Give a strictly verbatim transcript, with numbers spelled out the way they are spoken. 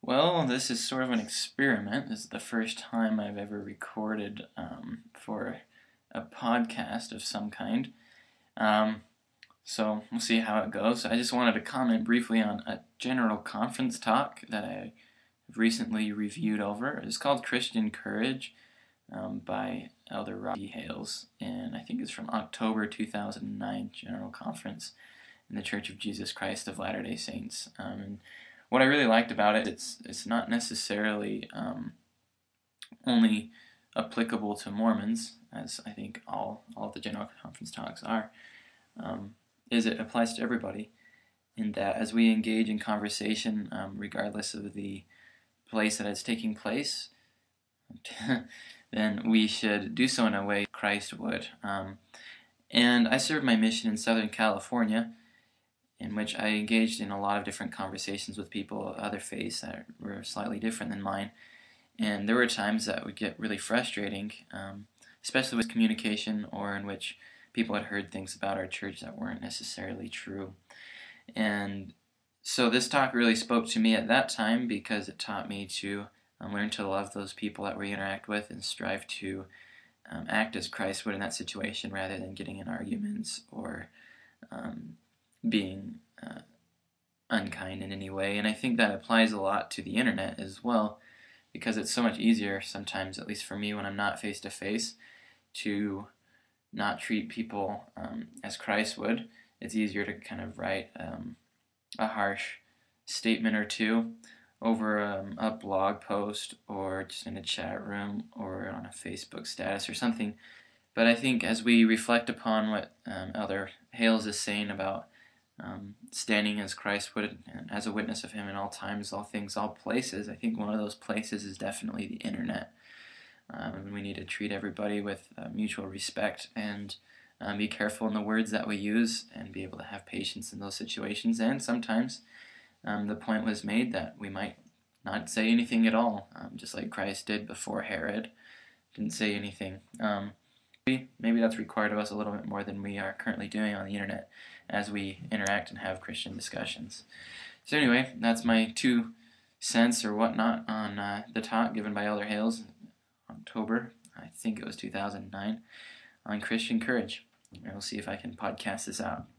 Well, this is sort of an experiment. This is the first time I've ever recorded um, for a podcast of some kind. Um, so we'll see how it goes. I just wanted to comment briefly on a general conference talk that I recently reviewed over. It's called Christian Courage um, by Elder Robbie Hales, and I think it's from October two thousand nine General Conference in the Church of Jesus Christ of Latter-day Saints. Um, and what I really liked about it, it's it's not necessarily um, only applicable to Mormons, as I think all, all of the General Conference talks are, um, is it applies to everybody, in that as we engage in conversation, um, regardless of the place that it's taking place, then we should do so in a way Christ would. Um, and I served my mission in Southern California, in which I engaged in a lot of different conversations with people of other faiths that were slightly different than mine. And there were times that would get really frustrating, um, especially with communication or in which people had heard things about our church that weren't necessarily true. And so this talk really spoke to me at that time because it taught me to um, learn to love those people that we interact with and strive to um, act as Christ would in that situation rather than getting in arguments or um, being uh, unkind in any way. And I think that applies a lot to the internet as well, because it's so much easier sometimes, at least for me when I'm not face to face, to not treat people um, as Christ would. It's easier to kind of write um, a harsh statement or two over um, a blog post or just in a chat room or on a Facebook status or something. But I think as we reflect upon what um, Elder Hales is saying about Um, standing as Christ would and as a witness of him in all times, all things, all places, I think one of those places is definitely the internet. Um, we need to treat everybody with uh, mutual respect and um, be careful in the words that we use and be able to have patience in those situations. And sometimes um, the point was made that we might not say anything at all, um, just like Christ did before Herod didn't say anything. Um, Maybe that's required of us a little bit more than we are currently doing on the internet as we interact and have Christian discussions. So anyway, that's my two cents or whatnot on uh, the talk given by Elder Hales in October, I think it was two thousand nine, on Christian courage. And we'll see if I can podcast this out.